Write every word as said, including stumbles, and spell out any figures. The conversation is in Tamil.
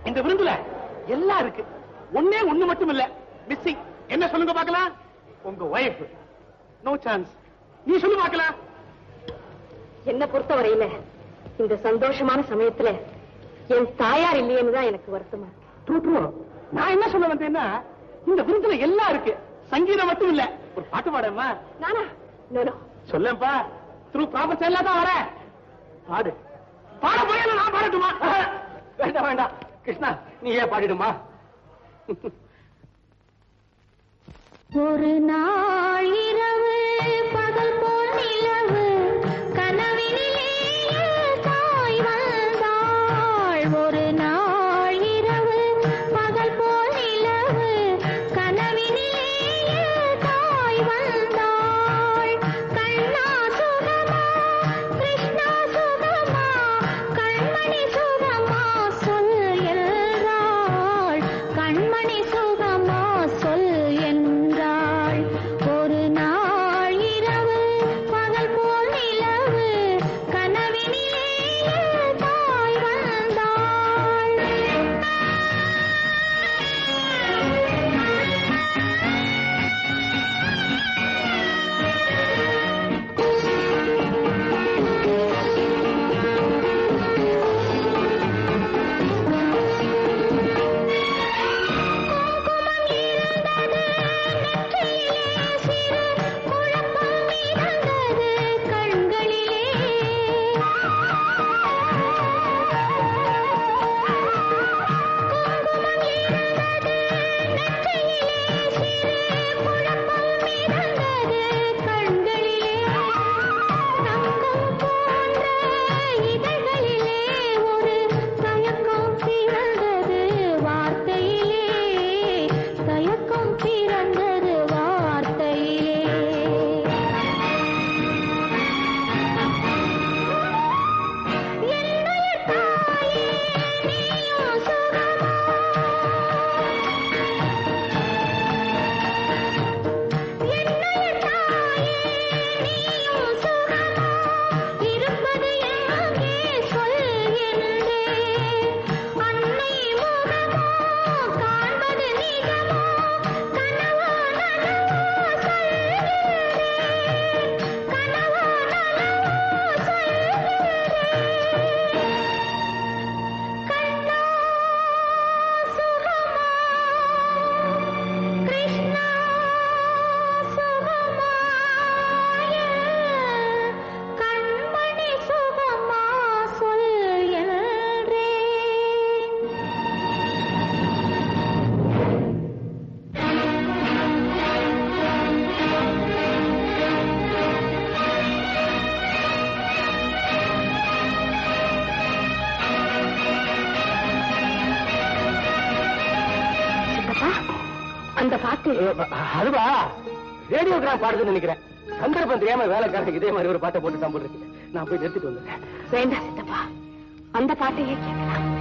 இந்த விருந்துல எல்லாம் இருக்கு. ஒன்னே ஒண்ணு மட்டும் இல்ல மிஸ்ஸிங். என்ன சொல்லுங்க பாக்கலாம்? உங்க ஒய்ஃப். No chance. நீ சொல்லு பாக்கலாம். என்ன பொறுத்தவரையில இந்த சந்தோஷமான சமயத்துல என் தாயார் இல்லையேன்னு தான் எனக்கு வருத்தமா இருக்கு. நான் என்ன சொல்ல வந்தேன்னா, இந்த விருந்துல எல்லாம் இருக்கு, சங்கீதம் மட்டும் இல்ல. ஒரு பாட்டு பாடமா? நானா? சொல்லப்பா. த்ரூ ப்ராப்பர்ஸ் எல்லாம் தான் வர. பாடு. பாட போய் நான் பாடட்டுமா? வேண்டாம் வேண்டாம் கிருஷ்ணா, நீ ஏன் பாடிடுமா? ஒரு நாள் இரவு பகல் போல் நிலவு கனவினிலே தாய் வந்தாள். ஒரு நாள் இரவு பகல் போல் நிலவு கனவினிலே தாய் வந்தாள். கண்ணா சுகமா கிருஷ்ணா சுகமா கண்மணி சுகமா சொல் என்றாள். கண்மணி சுகமா சொல் என்றாள். ஒரு நாள் இரவு பகல் போல் நிலவு கனவினிலே தாய் வந்தாள். குங்குமம் இருந்தது நெற்றியிலே, சிறு குழப்பம் மிதந்தது கண்களிலே. குங்குமம் இருந்தது நெற்றியிலே, சிறு குழப்பம் மிதந்தது கண்களிலே. தங்கம் போன்ற இதழ்களிலே ஒரு தயக்கம் பிறந்தது வார்த்தையிலே. தயக்கம் பிறந்தது வார்த்தையிலே. என்னுயிர் தாயே நீயும் சுகமா? என்னுயிர் தாயே நீயும் சுகமா? இருப்பது எங்கே சொல் என்றேன். அன்னை முகமோ காண்பது நிஜமோ கனவோ நனவோ சொல்கிறேன். கனவோ நனவோ சொல்கிறேன். கண்ணா சுகமா கிருஷ்ணா சுகமா கண்மணி சுகமா சொல் என்றேன். சித்தப்பா, அந்த பாட்டு அதுவா ரேடியோகிராம் பாடுதுன்னு நினைக்கிறேன். சந்தர்ப்பம் தெரியாம வேலைக்காரங்க இதே மாதிரி ஒரு பாட்டை போட்டு தான் போட்டுருக்கு. நான் போய் நிறுத்திட்டு வந்துடுறேன். வேண்டாம் சித்தப்பா, அந்த பாட்டையே கேட்கலாம்.